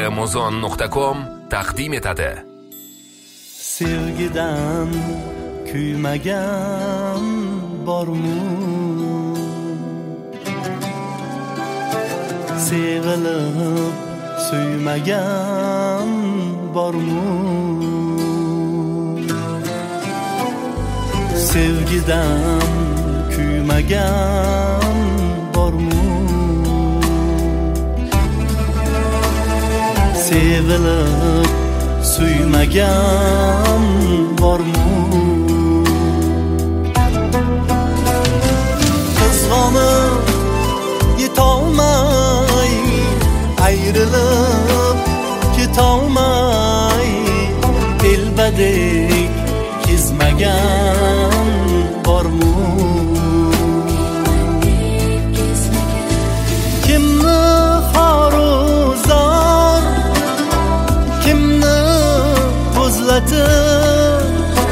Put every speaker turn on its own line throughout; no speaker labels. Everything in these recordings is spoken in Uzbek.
muzon.com taqdim etadi.
Sevgidan kuymagan bormu? Sevilib suymagan bormu? Sevgidan kuymagan bormu? Sevilib suymagan bormu? Qizg'onib yetolmay, ayrilib ketolmay, telbadek kezmagan bormu? Kimni xoruzor, kimni ko'zlatib,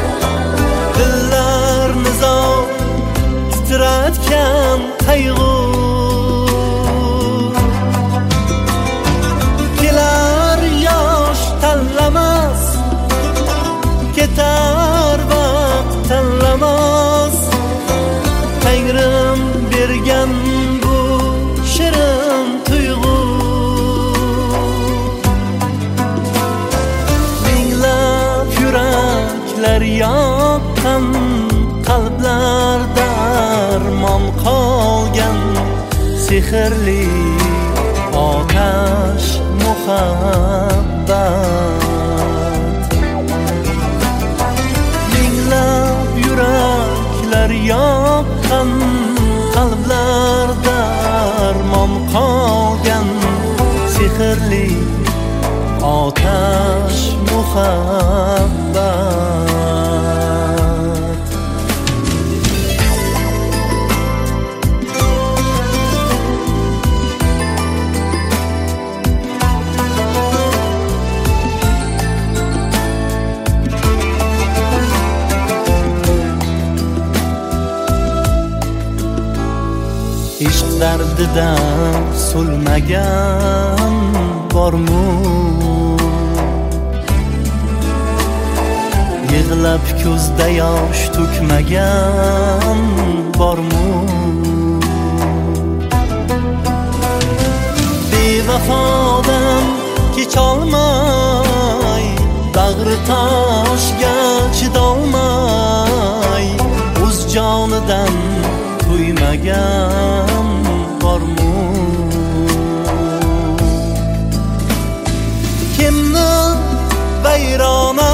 dillarni zor titratgan qayg'u. Kelar yosh tanlamas, ketar vaqt tanlamas, Tangrim bergan bu shirin tuyg'u. Minglab yuraklar yoqqan, qalblarda armon qolgan, sehrli otash muhabbat. Minglab yuraklar yoqqan, qalblarda armon qolgan, sehrli otash muhabbat. Ishq dardidan sulmagan bormu? Yig'lab ko'zda yosh to'kmagan bormu? Bevafodan kecholmay, bag'ri toshga chidolmay, o'z jonidan to'ymagan bormu? Kimni vayrona,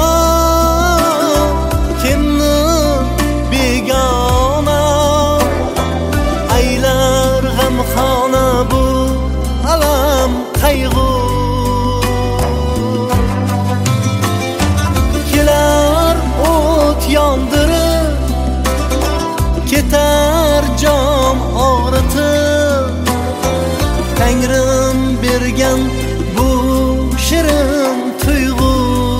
kimni begona, aylar g'amxona bu alam qayg'u. Kelar o't yondirib, ketar jon og'ritib, Tangrim bergan bu shirin tuyg'u.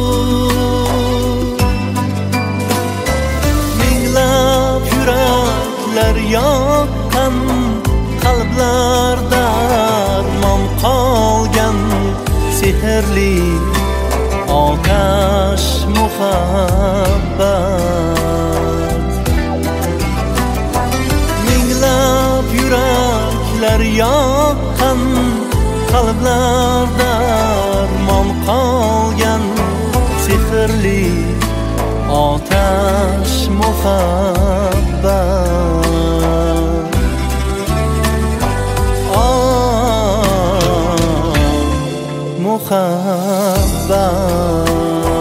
Minglab yuraklar yoqqan, qalblarda armon qolgan, sehrli otash muhabbat. Minglab yuraklar yoqqan, qalblarda armon qolgan, sehrli otash muhabbat. Muhabbat.